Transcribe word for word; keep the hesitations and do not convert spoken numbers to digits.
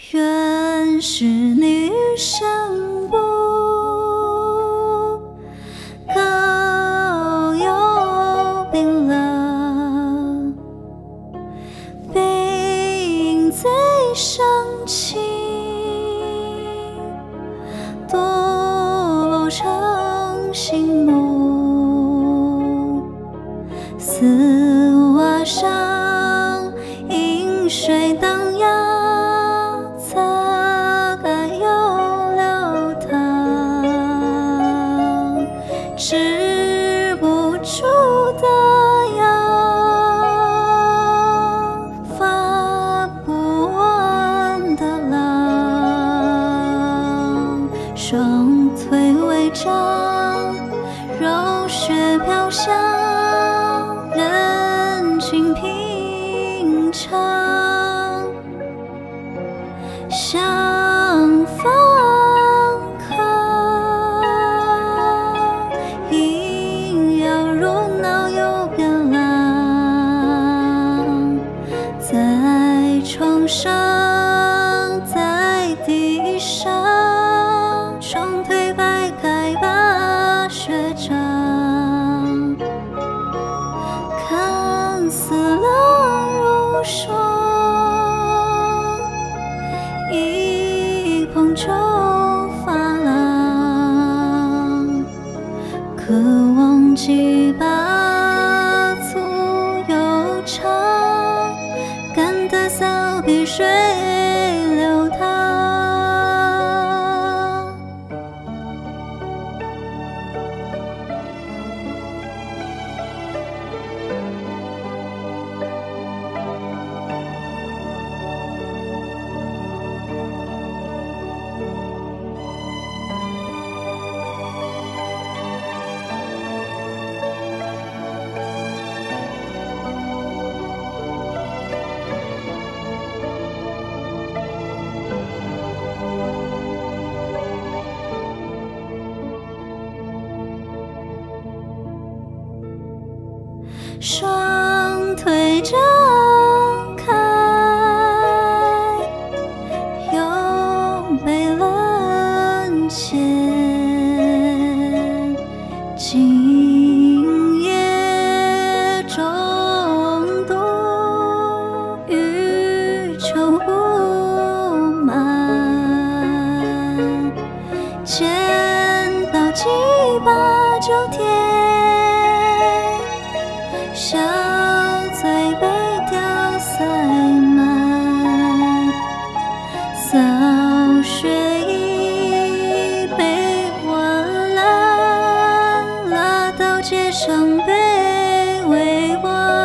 原是女生不高又冰冷，背影最伤情，多成醒目，丝袜上饮水荡漾。止不住的痒，发不完的浪，双腿微张，柔雪飘香，人情平常，相逢床上，在地上，双腿摆开把雪掌，看似冷如霜，一碰就发浪，可忘记把足又长。干的扫笔水流淌，双腿张开，拥被冷切，今夜中度余秋不满，见到几把酒甜。小嘴被吊塞满，扫雪衣被挽烂，拉到街上被围观。